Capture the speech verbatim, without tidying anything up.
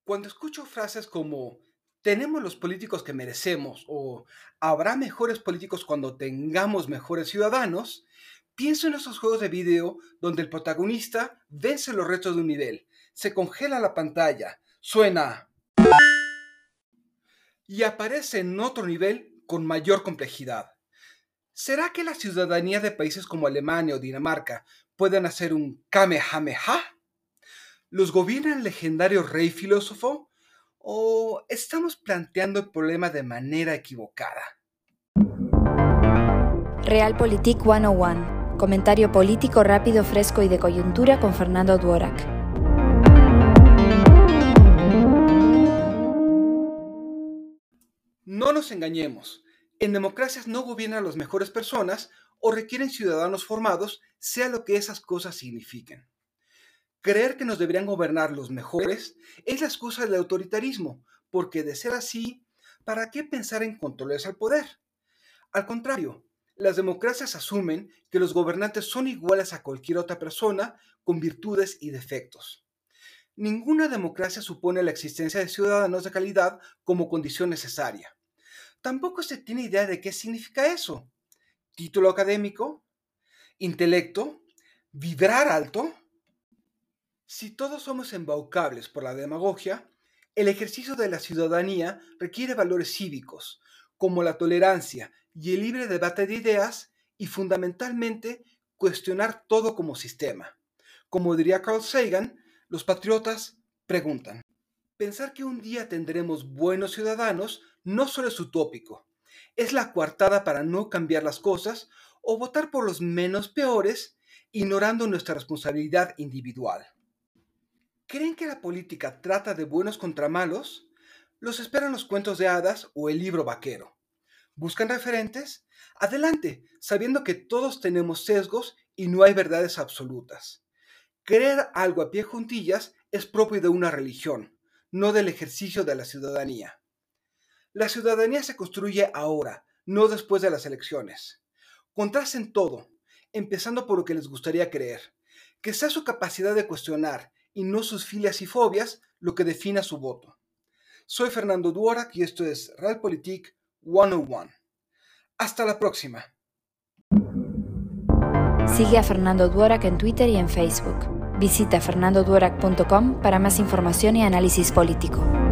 Cuando escucho frases como tenemos los políticos que merecemos o habrá mejores políticos cuando tengamos mejores ciudadanos, pienso en esos juegos de video donde el protagonista vence los retos de un nivel, se congela la pantalla, suena y aparece en otro nivel con mayor complejidad. ¿Será que la ciudadanía de países como Alemania o Dinamarca pueden hacer un Kamehameha? ¿Los gobierna el legendario rey filósofo? ¿O estamos planteando el problema de manera equivocada? Realpolitik ciento uno. Comentario político rápido, fresco y de coyuntura con Fernando Dworak. No nos engañemos. En democracias no gobiernan las mejores personas o requieren ciudadanos formados, sea lo que esas cosas signifiquen. Creer que nos deberían gobernar los mejores es la excusa del autoritarismo, porque de ser así, ¿para qué pensar en controles al poder? Al contrario, las democracias asumen que los gobernantes son iguales a cualquier otra persona con virtudes y defectos. Ninguna democracia supone la existencia de ciudadanos de calidad como condición necesaria. Tampoco se tiene idea de qué significa eso. ¿Título académico? ¿Intelecto? ¿Vibrar alto? Si todos somos embaucables por la demagogia, el ejercicio de la ciudadanía requiere valores cívicos, como la tolerancia y el libre debate de ideas, y fundamentalmente cuestionar todo como sistema. Como diría Carl Sagan, los patriotas preguntan. Pensar que un día tendremos buenos ciudadanos no solo es utópico, es la coartada para no cambiar las cosas o votar por los menos peores, ignorando nuestra responsabilidad individual. ¿Creen que la política trata de buenos contra malos? ¿Los esperan los cuentos de hadas o el libro vaquero? ¿Buscan referentes? Adelante, sabiendo que todos tenemos sesgos y no hay verdades absolutas. Creer algo a pie juntillas es propio de una religión, no del ejercicio de la ciudadanía. La ciudadanía se construye ahora, no después de las elecciones. Contrasten todo, empezando por lo que les gustaría creer, que sea su capacidad de cuestionar y no sus filias y fobias lo que defina su voto. Soy Fernando Dworak y esto es Realpolitik ciento uno. Hasta la próxima. Sigue a Fernando Dworak en Twitter y en Facebook. Visita fernando dworak punto com para más información y análisis político.